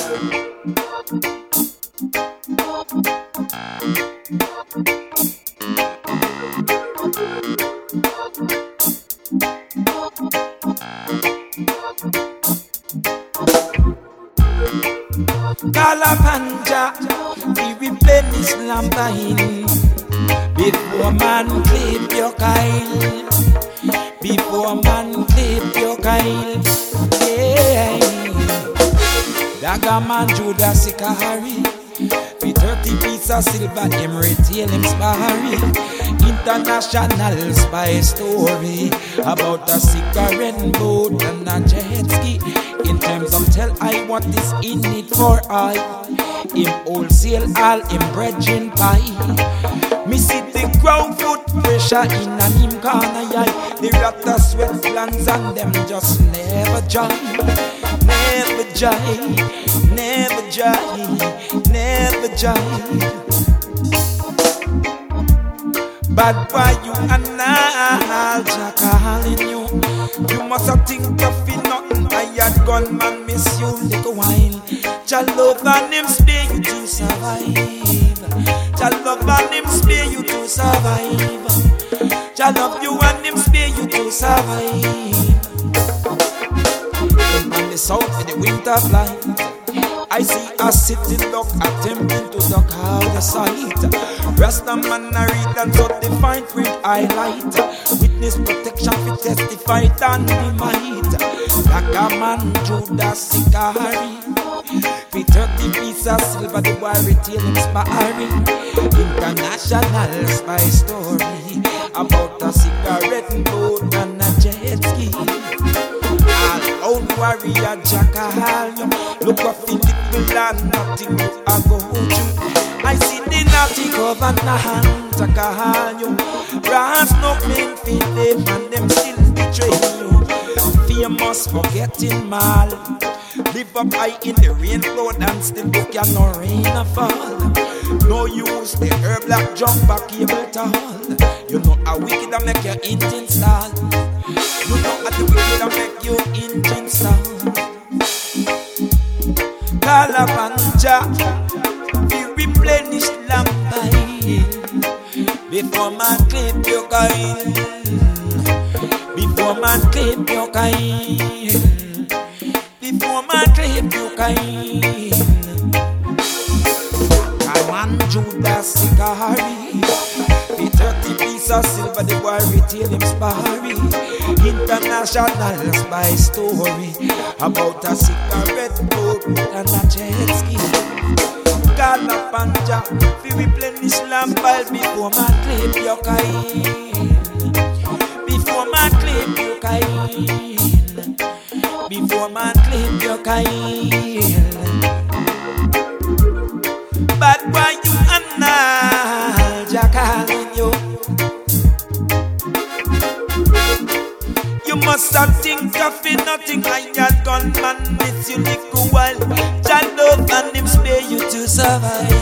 Kalapanja, we replenish Lambahin. Before man clip your Kyle, before man clip your Kyle, yeah. Dagaman Judas Sikahari, with 30 pieces of silver, him retail him sparring. International spy story about a cigarette boat and a jet ski. In terms of tell I what is in it for I. Him wholesale all him brethren pie. Me see the ground foot pressure in and him corner eye. The raptor sweat glands and them just never join. Never join, never join, never join. Bad boy, you and I, Jack calling you. You must have think of it, nothing. I had gunman miss you like a while. Jah love and him spare you to survive. Jah love and him spare you to survive. Jah love you and him spare you to survive. On the south in the winter flight, I see a city duck attempting to duck out the sight. Rasta man a read and so the fine print highlight. Witness protection fi testify and the might. Like a man Judas Sikahari, with 30 pieces of silver the boy retail him sparring. International spy story about a cigarette boat and a jet ski. All own warrior Jackal, look what Philip and nothing you are go to. I see the naughty covenant Jackal, brass no pain feel them and them still betray you. Famous forgetting mal, live up high in the rain flood and still you can no rain a fall. No use the herb black jump back cable tall. You know how wicked I make your engine stall. You know how the wicked I make your engine stall. Kalapanja, we replenish Lambai. Before man clip your kind, before man clip your kind, before man clip your kind. Man Judas Sikahari, the 30 pieces of silver the boy retail him sparring. International spy story about a cigarette boat and a jet ski. Kalapanja, we replenish Lambai before man clip your kind, before man clip your kind, before man clip your kind. Bad boy, you and I, Jack calling you. You must have think of it, nothing. I had gunman miss you little while. Jah love and him spare you to survive.